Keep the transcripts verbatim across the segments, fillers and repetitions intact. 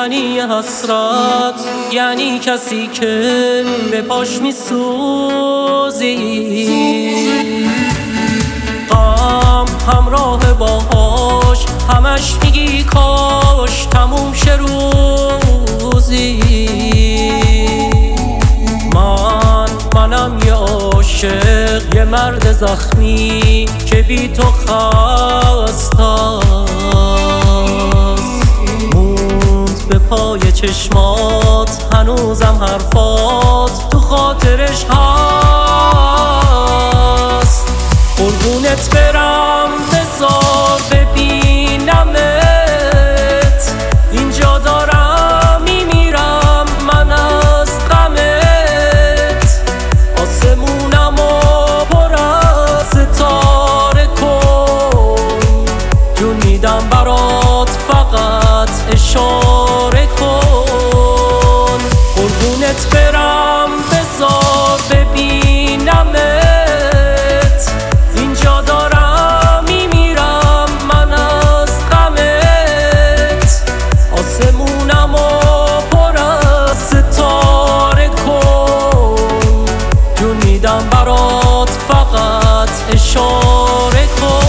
یعنی حسرت، یعنی کسی که به پاش میسوزی. غم همراه باهاش همش میگی کاش تموم شه روزی. من منم یه عاشق، یه مرد زخمی که بی تو خسته‌ست. موند به پای چشمات، هنوزم حرفات تو خاطرش هست. قربونت برم بذار ببینمت، اینجا دارم میمیرم من از غمت. آسمونمو پر از ستاره کن، جون میدم برات فقط اشاره کن. قربونت برم بذار ببینمت، اینجا دارم میمیرم من از غمت. آسمونمو پر از ستاره کن، جون میدم برات فقط اشاره کن.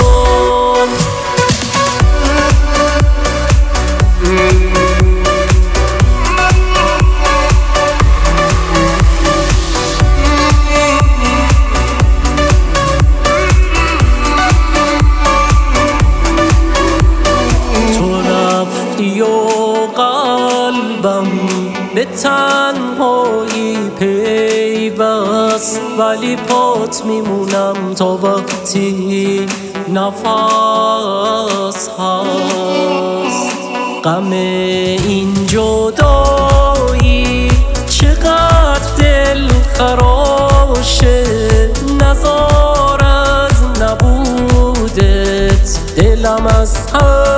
قلبم به تنهایی پیوست، ولی پات میمونم تا وقتی نفس هست. غم این جدایی چقدر دل خراشه، نزار از نبودت دلم از هم